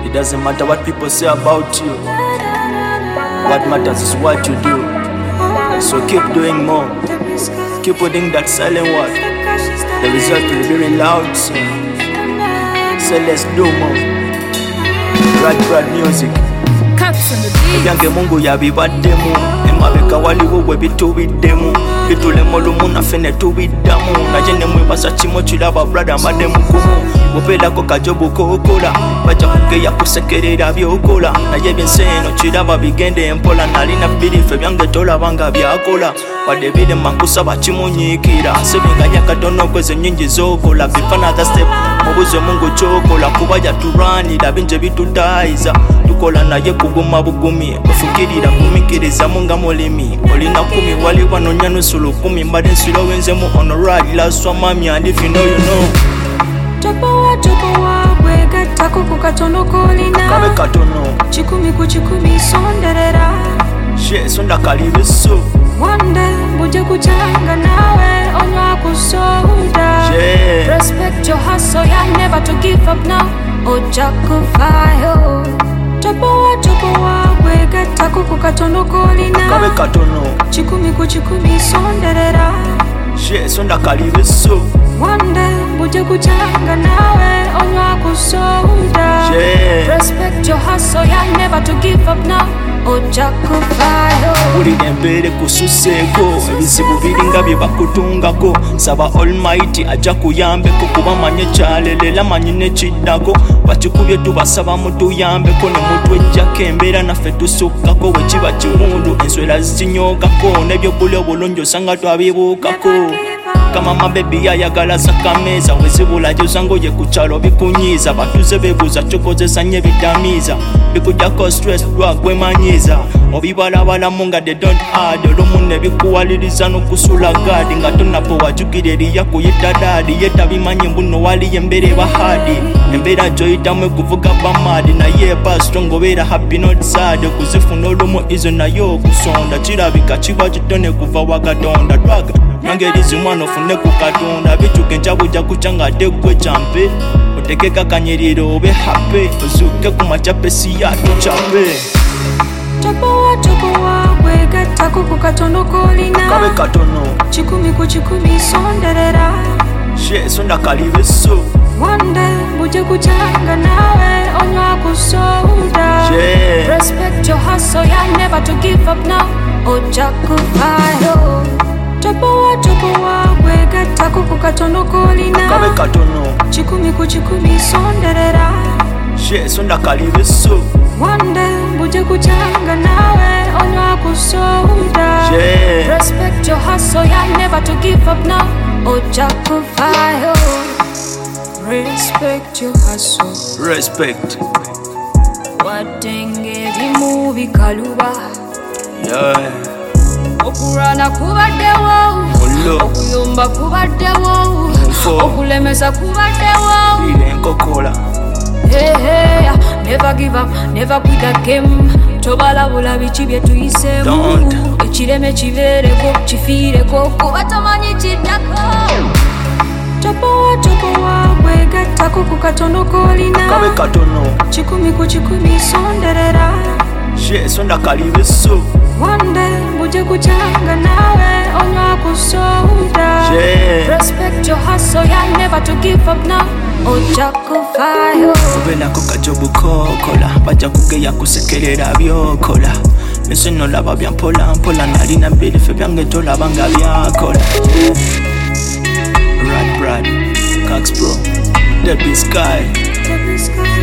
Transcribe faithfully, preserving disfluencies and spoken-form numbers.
It doesn't matter what people say about you. What matters is what you do. So keep doing more. Keep putting that silent word. The result will be very loud soon. So let's do more. Rad Brad music. Ebyange Mungu yabibaddemu emabega waliwo bwe bitubiddemu bitulemu lumu naffe ne tubiddamu naye ne mwebasa kimu kiraba brada mbadde mugumu bupeerako kajobu kookola bajja kugeya kusekerera byokola naye byensi eno kiraba bigende empola nalina birifu ebyange tolaba nga byakola wadde birema nkusaba kimunyiikira nsibinga yakatono kwezi nnyingi z'okola before another step mubuze Mungu kyokola kuba yaturwanira bingi bitutayiza tukola naye kuguma bugumi ofukirira kumikirizamu nga mulimi olina kumi wali wanonya nusu lukumi mbadde nsula wenzemu honorari laswa mami and if you know you know topowa topowa bwegattako ku katono kolina kabe katono kikumi ku kikumi sonderera she sonda kalibiso one day bujja kukyanga nawe onywa ku soda she respect your hustle ya never to give up now ojja kufayo topowa topowa bwegattako ku katono kolina kabe katono kikumi ku kikumi sonderera she sonda kalibiso one day bujja kukyanga nawe onywa ku soda she respect your hustle ya never to give up now ojja kufayo ulina embeera kususeeko ebizibu biringa bye bakutungako saba almighty ajja kuyambeko kuba manye kyalelela manyi nekiddako bakikubye tubasaba mutuyambeko ne mutwejjako embeera naffe tusukkako wekiba kiwundu enswera zikinyookako nebyobuli obulungi osanga twabibuukako kamama bebi yayagala sakameeza wezibulajo zango ye ku kyalo bikunyiiza batuze bebuuza kyokozesa nnyo ebidamiiza bikujjako stress lwagwemanyiiza obibalabalamu nga they don't add olumu ne bikuwaliriza n'okusula gaadi nga tonapo wajukira eriya kuyita daadi ye tabimanyi mbuno waliyo embeera eba haadi embeera gyoyitamu ekuvuga bamaadi naye eba strong obeera happy not sad okuzifuna olumu izo naye okusonda kirabika kiba kitone kuva wa Katonda twaga nangeri zimwana ofune ku Katonda bikyuka enjabujja kuca nga ate gwe kyampe otekeko akanyiriro obe happy ozuuke ku macapesi yatucape topowa topowa bwegattako ku katono kolina kabe katono kikumi ku kikumi sonderera she sonda kalibiso one day bujja kukyanga nawe onywa ku soda she respect your hustle ya never to give up now ojja kufayo topowa topowa bwegattako ku katono kolina kabe katono kikumi ku kikumi sonderera she sonda kalibiso one day bujja kukyanga nawe onywa ku soda she respect your hustle ya never to give up now ojja kufayo respect your hustle respect watengerimu bikaluba yeah okurwana kubaddewo Ollo. okuyomba kubaddewo Nfo. okulemesa kubaddewo ile enkokola hey, hey, never give up never quit the game tobalabula biki bye tuyiseemu Don't. ekireme kibeereko kifiireko kuba tomanyi kiddako topowa topowa bwegattako ku katono kolina kabe katono kikumi ku kikumi sonderera she sonda kalibiso one day bujja kukyanga nawe onywa ku soda she respect your hustle ya never to give up now ojja kufayo obeerako kajobu kookola bajja kugeya kusekerera byokola ensi nolaba bya mpola mpola nalina birifu byange tolaba nga byakola Rad Brad Cax Pro Debbie Sky